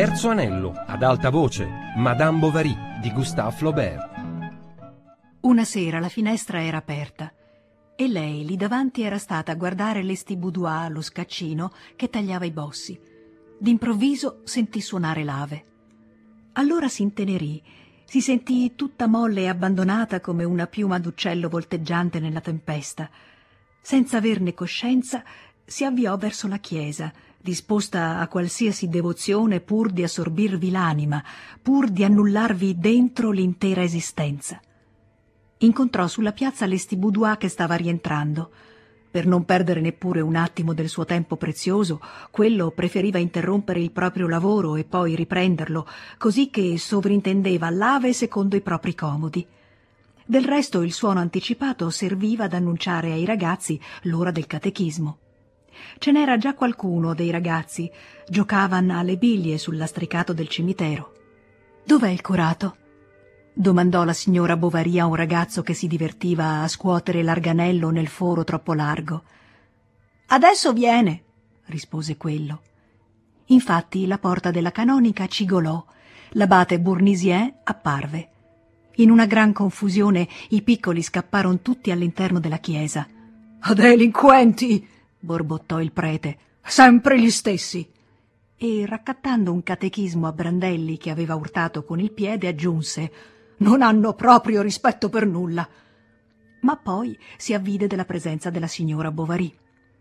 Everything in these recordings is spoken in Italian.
Terzo anello, ad alta voce, Madame Bovary di Gustave Flaubert. Una sera la finestra era aperta e lei lì davanti era stata a guardare l'Estiboudois, lo scaccino che tagliava i bossi. D'improvviso sentì suonare l'ave. Allora si intenerì, si sentì tutta molle e abbandonata come una piuma d'uccello volteggiante nella tempesta. Senza averne coscienza, si avviò verso la chiesa, disposta a qualsiasi devozione pur di assorbirvi l'anima, pur di annullarvi dentro l'intera esistenza. Incontrò sulla piazza l'Estiboudois che stava rientrando. Per non perdere neppure un attimo del suo tempo prezioso, quello preferiva interrompere il proprio lavoro e poi riprenderlo, così che sovrintendeva l'ave secondo i propri comodi. Del resto il suono anticipato serviva ad annunciare ai ragazzi l'ora del catechismo. Ce n'era già qualcuno dei ragazzi, giocavano alle biglie sul lastricato del cimitero. «Dov'è il curato?» domandò la signora Bovary a un ragazzo che si divertiva a scuotere l'arganello nel foro troppo largo. «Adesso viene», rispose quello. Infatti la porta della canonica cigolò, l'abate Bournisien apparve. In una gran confusione i piccoli scapparono tutti all'interno della chiesa. «Delinquenti!» borbottò il prete. «Sempre gli stessi!» E raccattando un catechismo a brandelli che aveva urtato con il piede aggiunse: «Non hanno proprio rispetto per nulla!» Ma poi si avvide della presenza della signora Bovary.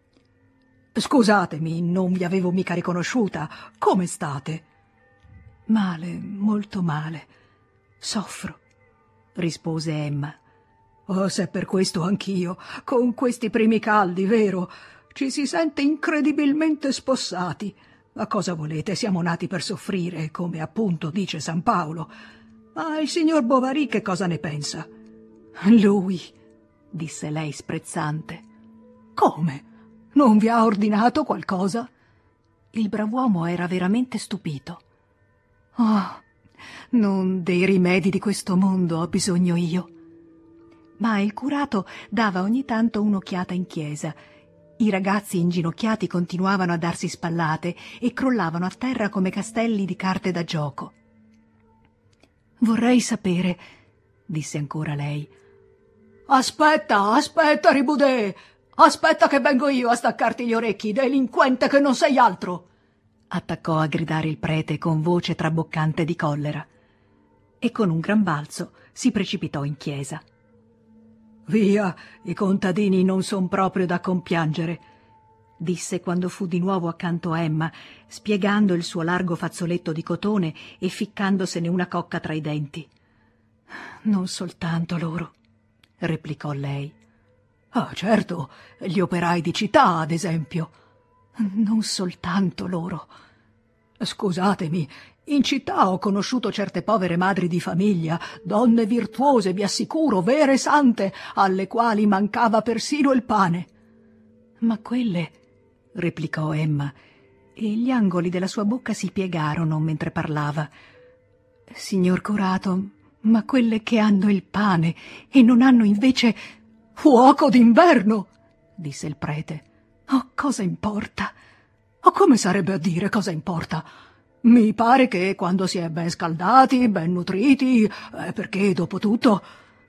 «Scusatemi, non vi avevo mica riconosciuta. Come state?» «Male, molto male. Soffro», rispose Emma. «Oh, se per questo anch'io, con questi primi caldi, vero? Ci si sente incredibilmente spossati. Ma cosa volete? Siamo nati per soffrire, come appunto dice San Paolo. Ma il signor Bovary che cosa ne pensa?» «Lui», disse lei sprezzante. «Come? Non vi ha ordinato qualcosa?» Il brav'uomo era veramente stupito. «Oh, non dei rimedi di questo mondo ho bisogno io». Ma il curato dava ogni tanto un'occhiata in chiesa. I ragazzi inginocchiati continuavano a darsi spallate e crollavano a terra come castelli di carte da gioco. «Vorrei sapere», disse ancora lei. Aspetta, Riboudet! Aspetta che vengo io a staccarti gli orecchi, delinquente che non sei altro!» attaccò a gridare il prete con voce traboccante di collera. E con un gran balzo si precipitò in chiesa. «Via, i contadini non son proprio da compiangere», disse quando fu di nuovo accanto a Emma, spiegando il suo largo fazzoletto di cotone e ficcandosene una cocca tra i denti. «Non soltanto loro», replicò lei. «Ah, certo, gli operai di città, ad esempio». «Non soltanto loro». «Scusatemi, in città ho conosciuto certe povere madri di famiglia, donne virtuose, vi assicuro, vere sante, alle quali mancava persino il pane». «Ma quelle», replicò Emma, e gli angoli della sua bocca si piegarono mentre parlava. «Signor curato, ma quelle che hanno il pane e non hanno invece...» «Fuoco d'inverno», disse il prete. «Oh, cosa importa? O come sarebbe a dire cosa importa? Mi pare che quando si è ben scaldati, ben nutriti, perché dopo tutto...»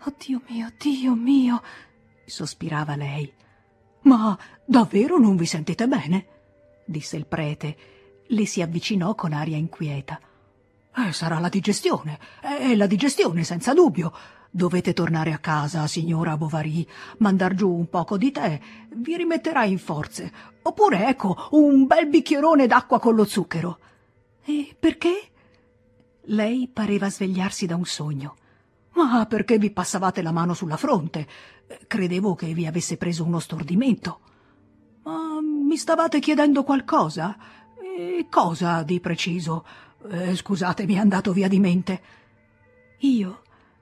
Dio mio», sospirava lei. «Ma davvero non vi sentite bene?» disse il prete. Le si avvicinò con aria inquieta. Sarà la digestione, è la digestione senza dubbio. Dovete tornare a casa, signora Bovary, mandar giù un poco di tè, vi rimetterà in forze. Oppure, ecco, un bel bicchierone d'acqua con lo zucchero». «E perché?» Lei pareva svegliarsi da un sogno. «Ma perché vi passavate la mano sulla fronte? Credevo che vi avesse preso uno stordimento». «Ma mi stavate chiedendo qualcosa? E cosa di preciso? Scusatemi, è andato via di mente». «Io?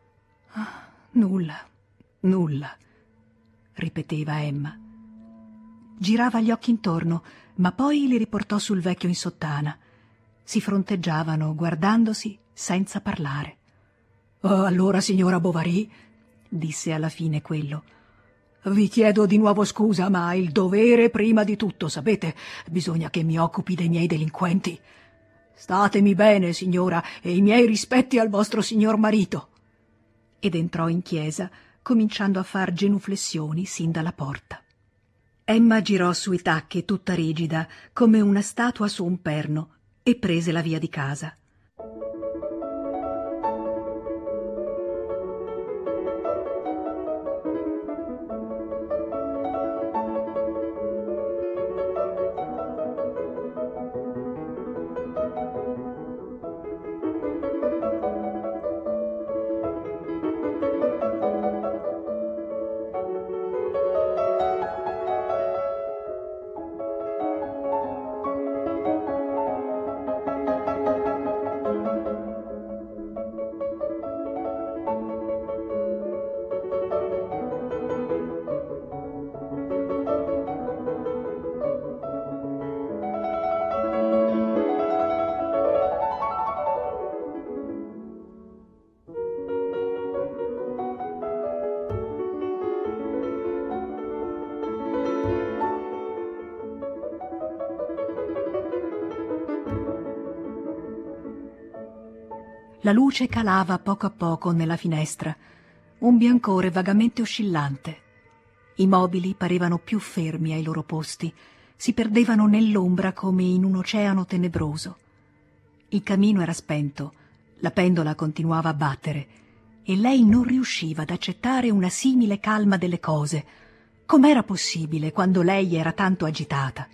Nulla, ripeteva Emma. Girava gli occhi intorno, ma poi li riportò sul vecchio in sottana. Si fronteggiavano, guardandosi senza parlare. «Allora, signora Bovary», disse alla fine quello, «vi chiedo di nuovo scusa, ma il dovere prima di tutto, sapete? Bisogna che mi occupi dei miei delinquenti». Statemi bene, signora, e i miei rispetti al vostro signor marito. Ed entrò in chiesa, cominciando a far genuflessioni sin dalla porta. Emma girò sui tacchi tutta rigida, come una statua su un perno, e prese la via di casa. La luce calava a poco nella finestra, un biancore vagamente oscillante. I mobili parevano più fermi ai loro posti, si perdevano nell'ombra come in un oceano tenebroso. Il camino era spento, la pendola continuava a battere, e lei non riusciva ad accettare una simile calma delle cose. Com'era possibile quando lei era tanto agitata?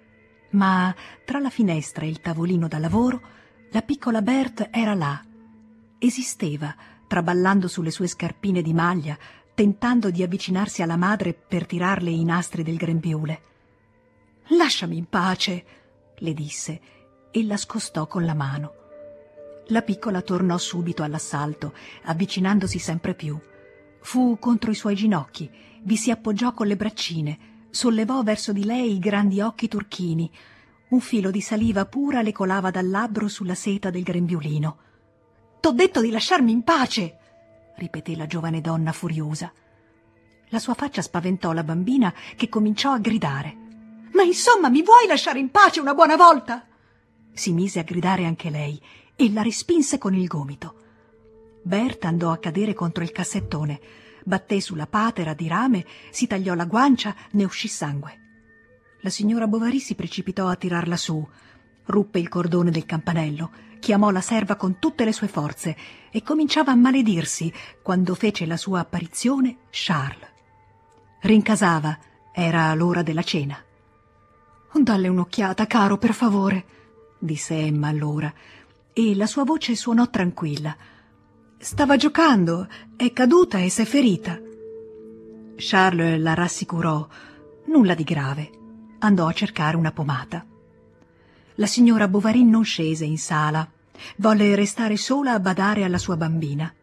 Ma tra la finestra e il tavolino da lavoro, la piccola Berthe era là. Esisteva, traballando sulle sue scarpine di maglia, tentando di avvicinarsi alla madre per tirarle i nastri del grembiule. «Lasciami in pace», le disse, e la scostò con la mano. La piccola tornò subito all'assalto, avvicinandosi sempre più. Fu contro i suoi ginocchi, vi si appoggiò con le braccine, sollevò verso di lei i grandi occhi turchini. Un filo di saliva pura le colava dal labbro sulla seta del grembiulino. «T'ho detto di lasciarmi in pace!» ripeté la giovane donna furiosa. La sua faccia spaventò la bambina, che cominciò a gridare. «Ma insomma, mi vuoi lasciare in pace una buona volta?» Si mise a gridare anche lei e la respinse con il gomito. Berthe andò a cadere contro il cassettone, batté sulla patera di rame, si tagliò la guancia, ne uscì sangue. La signora Bovary si precipitò a tirarla su, ruppe il cordone del campanello, chiamò la serva con tutte le sue forze e cominciava a maledirsi quando fece la sua apparizione Charles. Rincasava, era l'ora della cena. «Dalle un'occhiata, caro, per favore», disse Emma allora, e la sua voce suonò tranquilla. «Stava giocando, è caduta e s'è ferita». Charles la rassicurò. Nulla di grave. Andò a cercare una pomata. La signora Bovary non scese in sala. Volle restare sola a badare alla sua bambina.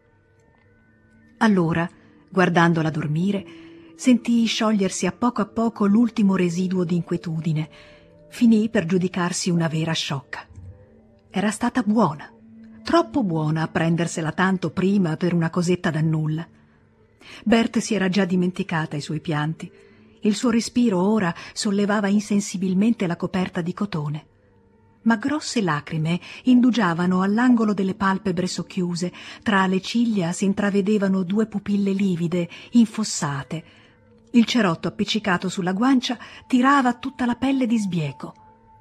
Allora, guardandola dormire, sentì sciogliersi a poco l'ultimo residuo di inquietudine. Finì per giudicarsi una vera sciocca. Era stata buona, troppo buona a prendersela tanto prima per una cosetta da nulla. Berthe si era già dimenticata i suoi pianti. Il suo respiro ora sollevava insensibilmente la coperta di cotone. Ma grosse lacrime indugiavano all'angolo delle palpebre socchiuse, tra le ciglia si intravedevano 2 pupille livide, infossate. Il cerotto appiccicato sulla guancia tirava tutta la pelle di sbieco.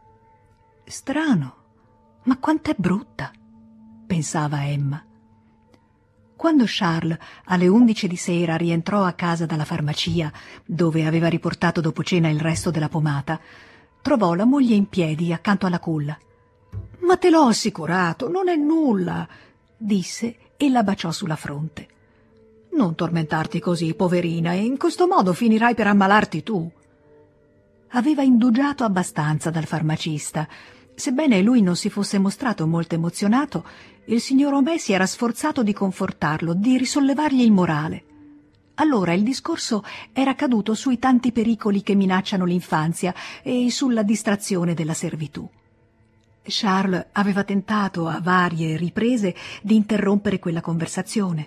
«Strano, ma quant'è brutta», pensava Emma. Quando Charles alle 11 di sera rientrò a casa dalla farmacia, dove aveva riportato dopo cena il resto della pomata, trovò la moglie in piedi accanto alla culla. «Ma te l'ho assicurato, non è nulla», disse e la baciò sulla fronte. «Non tormentarti così, poverina, e in questo modo finirai per ammalarti tu». Aveva indugiato abbastanza dal farmacista. Sebbene lui non si fosse mostrato molto emozionato, il signor Homais si era sforzato di confortarlo, di risollevargli il morale. Allora il discorso era caduto sui tanti pericoli che minacciano l'infanzia e sulla distrazione della servitù. Charles aveva tentato a varie riprese di interrompere quella conversazione.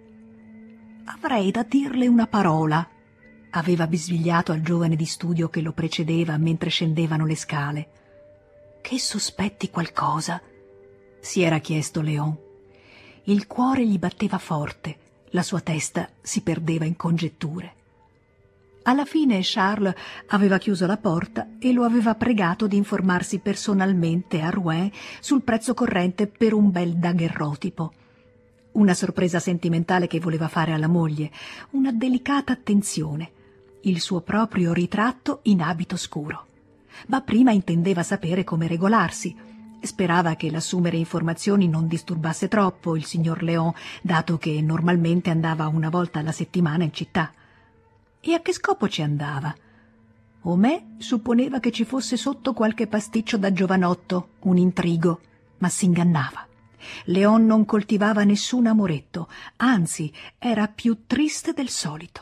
«Avrei da dirle una parola», aveva bisbigliato al giovane di studio che lo precedeva mentre scendevano le scale. «Che sospetti qualcosa», si era chiesto Léon. Il cuore gli batteva forte, la sua testa si perdeva in congetture. Alla fine Charles aveva chiuso la porta e lo aveva pregato di informarsi personalmente a Rouen sul prezzo corrente per un bel daguerrotipo. Una sorpresa sentimentale che voleva fare alla moglie, una delicata attenzione, il suo proprio ritratto in abito scuro. Ma prima intendeva sapere come regolarsi. Sperava che l'assumere informazioni non disturbasse troppo il signor Léon, dato che normalmente andava una volta alla settimana in città. E a che scopo ci andava? Homais supponeva che ci fosse sotto qualche pasticcio da giovanotto, un intrigo, ma s'ingannava. Léon non coltivava nessun amoretto, anzi era più triste del solito.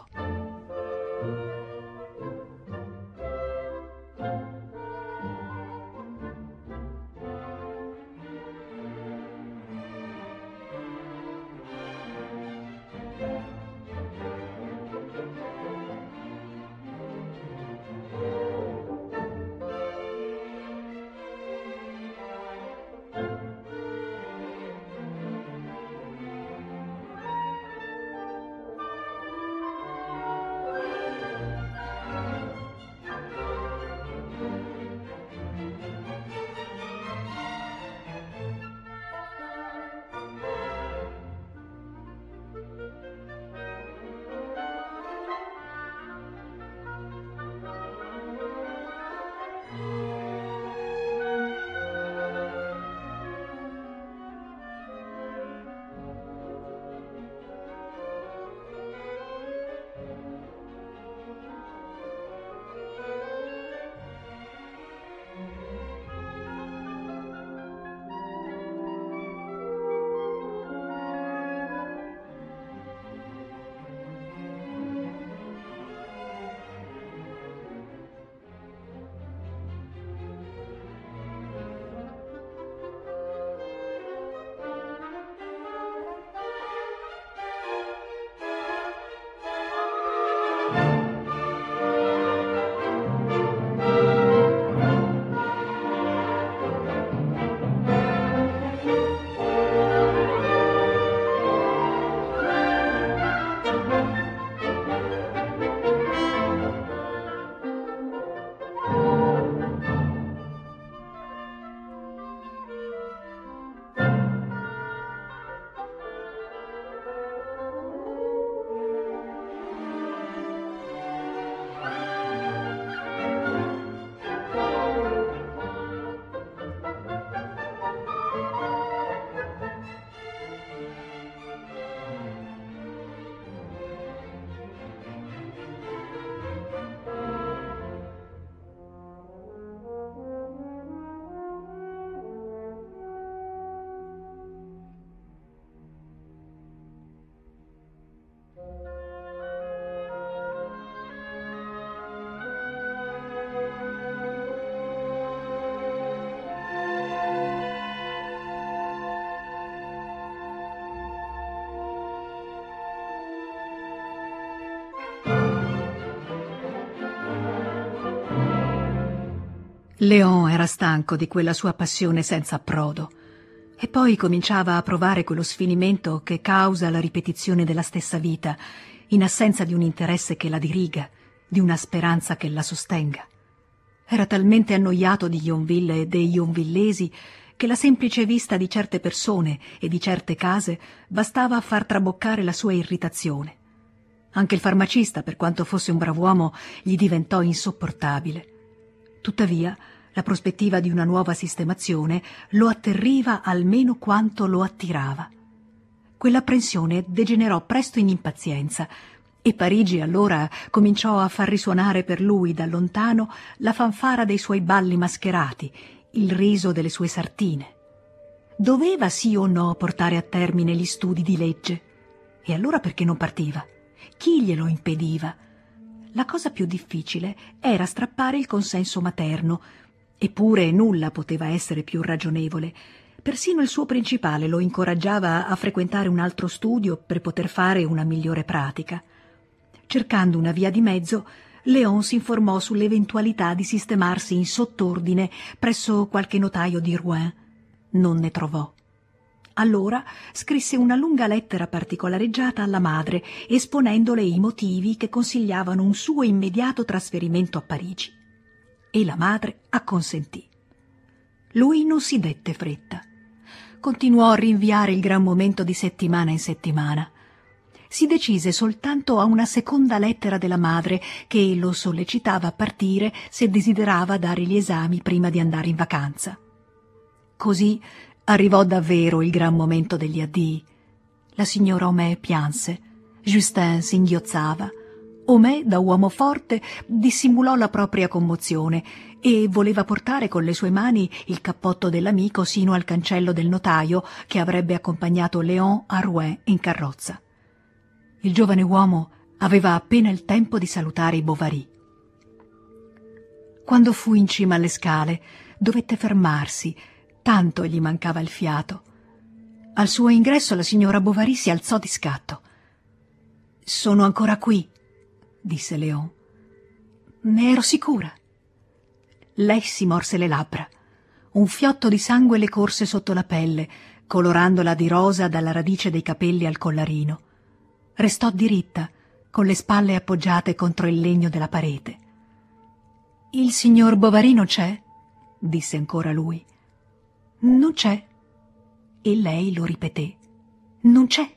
Léon era stanco di quella sua passione senza approdo e poi cominciava a provare quello sfinimento che causa la ripetizione della stessa vita in assenza di un interesse che la diriga, di una speranza che la sostenga. Era talmente annoiato di Yonville e dei yonvillesi che la semplice vista di certe persone e di certe case bastava a far traboccare la sua irritazione. Anche il farmacista, per quanto fosse un brav'uomo, gli diventò insopportabile. Tuttavia, la prospettiva di una nuova sistemazione lo atterriva almeno quanto lo attirava. Quell'apprensione degenerò presto in impazienza e Parigi allora cominciò a far risuonare per lui da lontano la fanfara dei suoi balli mascherati, il riso delle sue sartine. Doveva sì o no portare a termine gli studi di legge? E allora perché non partiva? Chi glielo impediva? La cosa più difficile era strappare il consenso materno, eppure nulla poteva essere più ragionevole. Persino il suo principale lo incoraggiava a frequentare un altro studio per poter fare una migliore pratica. Cercando una via di mezzo, Léon si informò sull'eventualità di sistemarsi in sottordine presso qualche notaio di Rouen. Non ne trovò. Allora scrisse una lunga lettera particolareggiata alla madre, esponendole i motivi che consigliavano un suo immediato trasferimento a Parigi. E la madre acconsentì. Lui non si dette fretta. Continuò a rinviare il gran momento di settimana in settimana. Si decise soltanto a una seconda lettera della madre che lo sollecitava a partire se desiderava dare gli esami prima di andare in vacanza. Così arrivò davvero il gran momento degli addii. La signora Homais pianse, Justin singhiozzava. Homais, da uomo forte, dissimulò la propria commozione e voleva portare con le sue mani il cappotto dell'amico sino al cancello del notaio che avrebbe accompagnato Léon a Rouen in carrozza. Il giovane uomo aveva appena il tempo di salutare i Bovary. Quando fu in cima alle scale, dovette fermarsi, tanto gli mancava il fiato. Al suo ingresso la signora Bovary si alzò di scatto. «Sono ancora qui», disse Léon. «Ne ero sicura». Lei si morse le labbra. Un fiotto di sangue le corse sotto la pelle, colorandola di rosa dalla radice dei capelli al collarino. Restò diritta, con le spalle appoggiate contro il legno della parete. «Il signor Bovary non c'è?» disse ancora lui. «Non c'è». E lei lo ripeté. «Non c'è».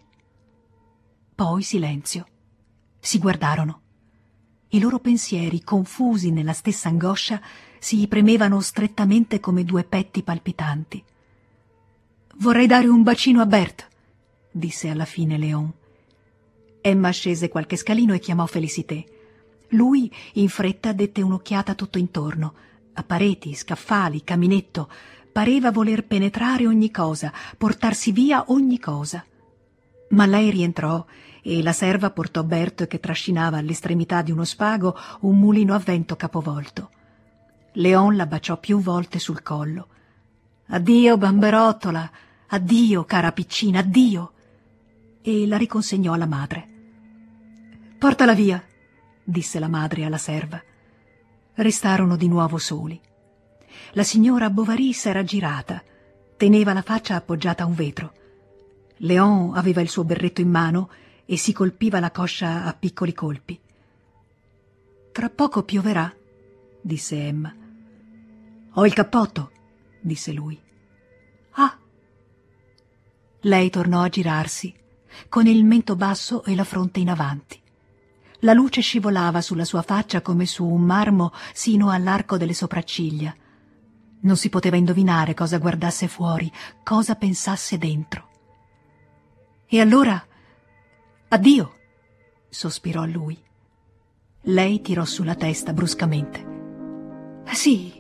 Poi silenzio. Si guardarono. I loro pensieri, confusi nella stessa angoscia, si premevano strettamente come due petti palpitanti. «Vorrei dare un bacino a Berthe», disse alla fine Léon. Emma scese qualche scalino e chiamò Félicité. Lui, in fretta, dette un'occhiata tutto intorno, a pareti, scaffali, caminetto. Pareva voler penetrare ogni cosa, portarsi via ogni cosa. Ma lei rientrò e la serva portò Berthe, che trascinava all'estremità di uno spago un mulino a vento capovolto. Léon la baciò più volte sul collo. «Addio, bamberottola! Addio, cara piccina, addio!» E la riconsegnò alla madre. «Portala via», disse la madre alla serva. Restarono di nuovo soli. La signora Bovary s'era girata, teneva la faccia appoggiata a un vetro. Léon aveva il suo berretto in mano e si colpiva la coscia a piccoli colpi. «Tra poco pioverà», disse Emma. «Ho il cappotto», disse lui. «Ah!» Lei tornò a girarsi, con il mento basso e la fronte in avanti. La luce scivolava sulla sua faccia come su un marmo sino all'arco delle sopracciglia. Non si poteva indovinare cosa guardasse fuori, cosa pensasse dentro. «E allora, addio», sospirò lui. Lei tirò su la testa bruscamente. «Sì,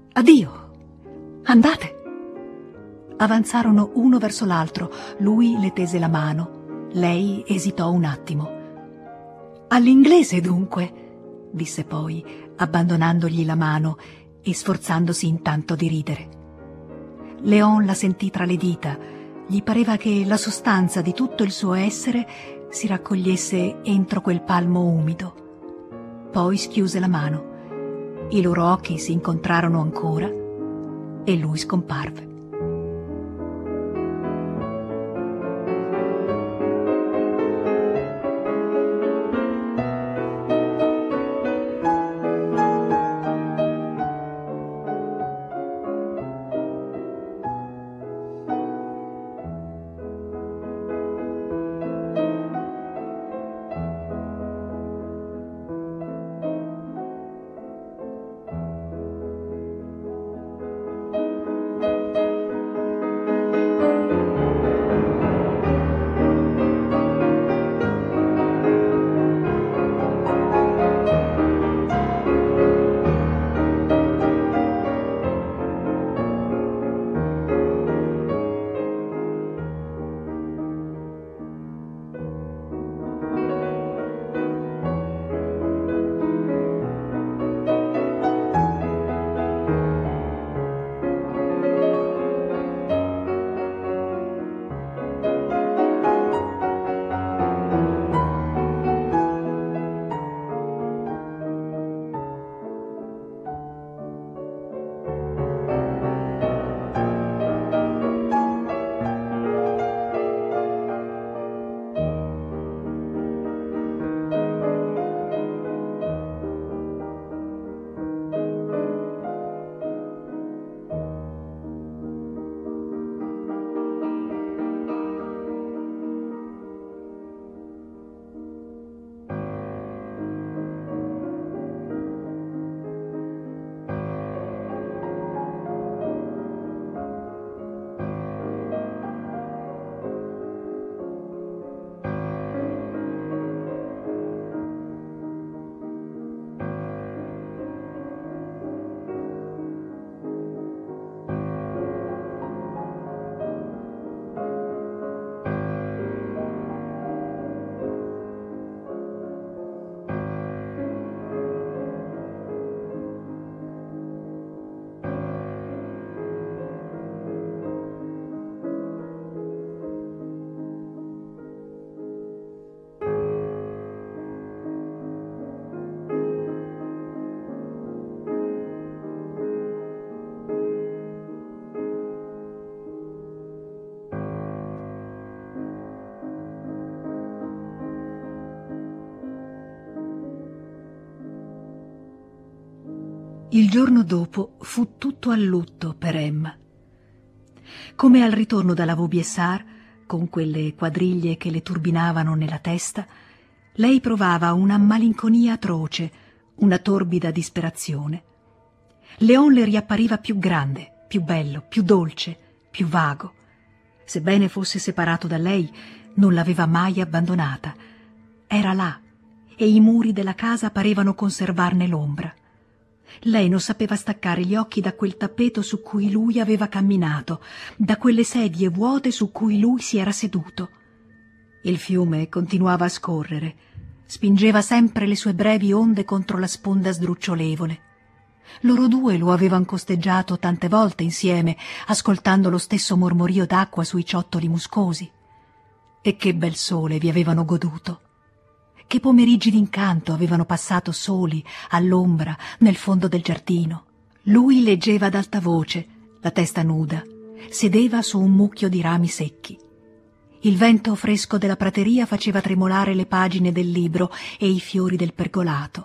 addio. Andate». Avanzarono uno verso l'altro. Lui le tese la mano. Lei esitò un attimo. «All'inglese, dunque», disse poi, abbandonandogli la mano e sforzandosi intanto di ridere. Léon la sentì tra le dita. Gli pareva che la sostanza di tutto il suo essere si raccogliesse entro quel palmo umido. Poi schiuse la mano. I loro occhi si incontrarono ancora e lui scomparve. Il giorno dopo fu tutto a lutto per Emma. Come al ritorno dalla Vaubyessard, con quelle quadriglie che le turbinavano nella testa, lei provava una malinconia atroce, una torbida disperazione. Léon le riappariva più grande, più bello, più dolce, più vago. Sebbene fosse separato da lei, non l'aveva mai abbandonata. Era là, e i muri della casa parevano conservarne l'ombra. Lei non sapeva staccare gli occhi da quel tappeto su cui lui aveva camminato, da quelle sedie vuote su cui lui si era seduto. Il fiume continuava a scorrere, spingeva sempre le sue brevi onde contro la sponda sdrucciolevole. Loro due lo avevano costeggiato tante volte insieme, ascoltando lo stesso mormorio d'acqua sui ciottoli muscosi. E che bel sole vi avevano goduto! Che pomeriggi d'incanto avevano passato soli, all'ombra, nel fondo del giardino. Lui leggeva ad alta voce, la testa nuda, sedeva su un mucchio di rami secchi. Il vento fresco della prateria faceva tremolare le pagine del libro e i fiori del pergolato.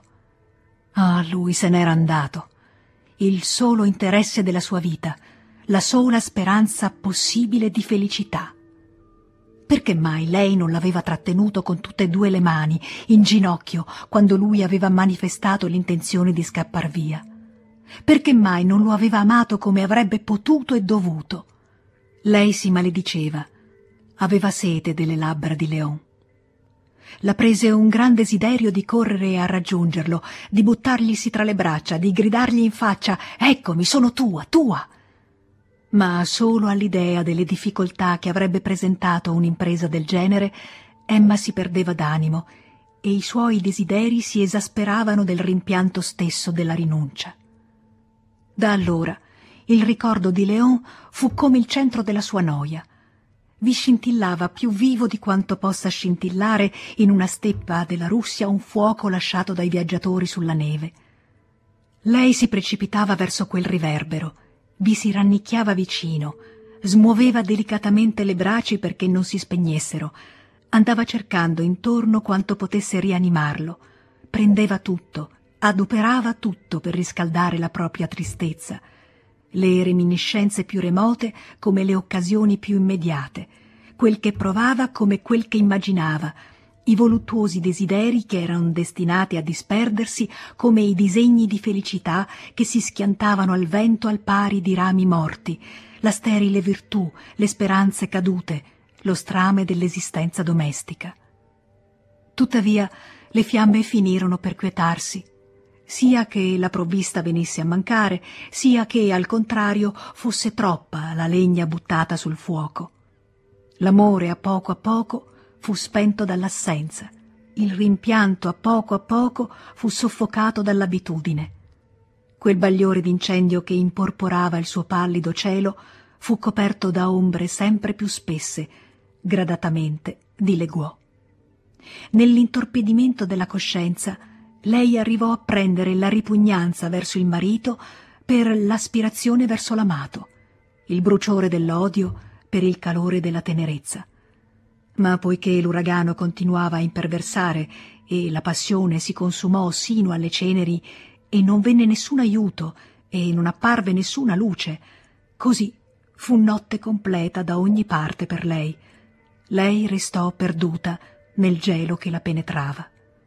Ah, lui se n'era andato. Il solo interesse della sua vita, la sola speranza possibile di felicità. Perché mai lei non l'aveva trattenuto con tutte e due le mani, in ginocchio, quando lui aveva manifestato l'intenzione di scappar via? Perché mai non lo aveva amato come avrebbe potuto e dovuto? Lei si malediceva. Aveva sete delle labbra di Léon. La prese un gran desiderio di correre a raggiungerlo, di buttarglisi tra le braccia, di gridargli in faccia: «Eccomi, sono tua, tua!» Ma solo all'idea delle difficoltà che avrebbe presentato un'impresa del genere, Emma si perdeva d'animo e i suoi desideri si esasperavano del rimpianto stesso della rinuncia. Da allora il ricordo di Léon fu come il centro della sua noia. Vi scintillava più vivo di quanto possa scintillare in una steppa della Russia un fuoco lasciato dai viaggiatori sulla neve. Lei si precipitava verso quel riverbero, vi si rannicchiava vicino, smuoveva delicatamente le braci perché non si spegnessero, andava cercando intorno quanto potesse rianimarlo, prendeva tutto, adoperava tutto per riscaldare la propria tristezza, le reminiscenze più remote come le occasioni più immediate, quel che provava come quel che immaginava, i voluttuosi desideri che erano destinati a disperdersi come i disegni di felicità che si schiantavano al vento al pari di rami morti, la sterile virtù, le speranze cadute, lo strame dell'esistenza domestica. Tuttavia le fiamme finirono per quietarsi, sia che la provvista venisse a mancare, sia che, al contrario, fosse troppa la legna buttata sul fuoco. L'amore a poco fu spento dall'assenza, il rimpianto a poco fu soffocato dall'abitudine. Quel bagliore d'incendio che imporporava il suo pallido cielo fu coperto da ombre sempre più spesse, gradatamente dileguò. Nell'intorpidimento della coscienza lei arrivò a prendere la ripugnanza verso il marito per l'aspirazione verso l'amato, il bruciore dell'odio per il calore della tenerezza. Ma poiché l'uragano continuava a imperversare e la passione si consumò sino alle ceneri e non venne nessun aiuto e non apparve nessuna luce, così fu notte completa da ogni parte per lei. Lei restò perduta nel gelo che la penetrava.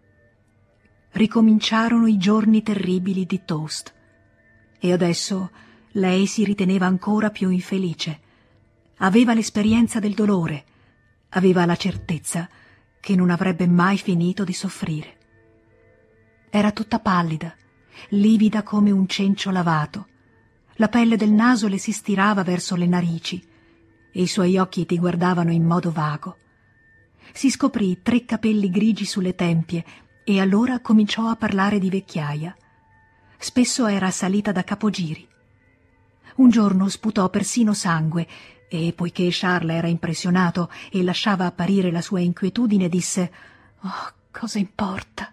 Ricominciarono i giorni terribili di Toast e adesso lei si riteneva ancora più infelice. Aveva l'esperienza del dolore, aveva la certezza che non avrebbe mai finito di soffrire. Era tutta pallida, livida come un cencio lavato. La pelle del naso le si stirava verso le narici e i suoi occhi ti guardavano in modo vago. Si scoprì 3 capelli grigi sulle tempie e allora cominciò a parlare di vecchiaia. Spesso era assalita da capogiri. Un giorno sputò persino sangue e, poiché Charles era impressionato e lasciava apparire la sua inquietudine, disse: «Oh, cosa importa?»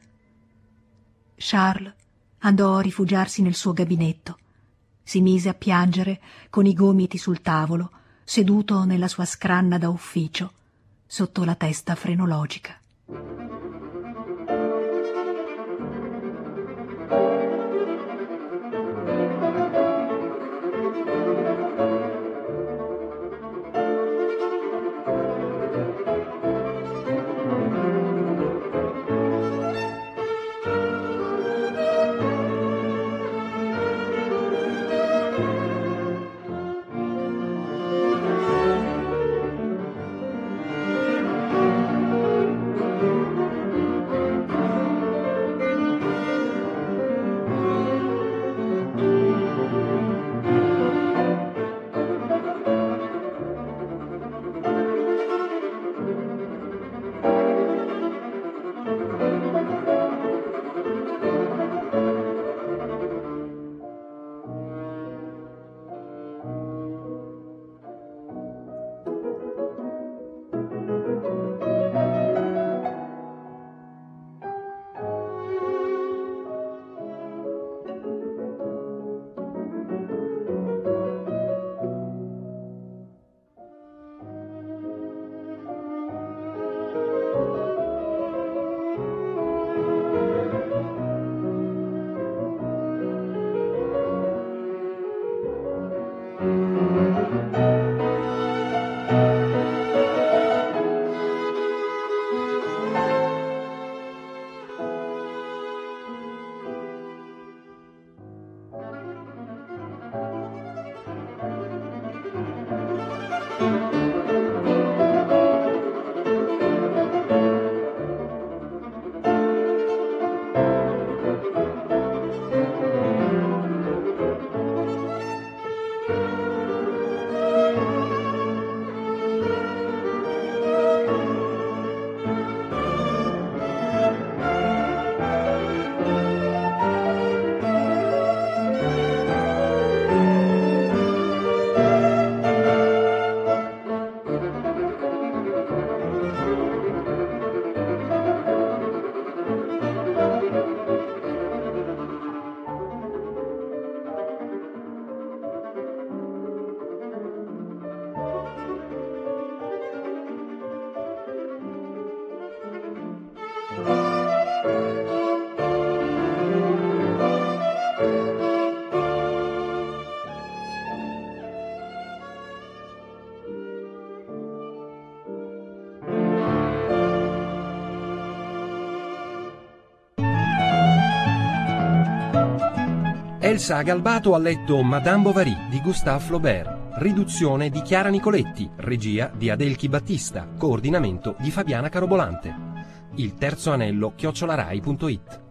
Charles andò a rifugiarsi nel suo gabinetto. Si mise a piangere con i gomiti sul tavolo, seduto nella sua scranna da ufficio, sotto la testa frenologica. Elsa Galbato ha letto Madame Bovary di Gustave Flaubert. Riduzione di Chiara Nicoletti, regia di Adelchi Battista, coordinamento di Fabiana Carobolante. Il terzo anello @rai.it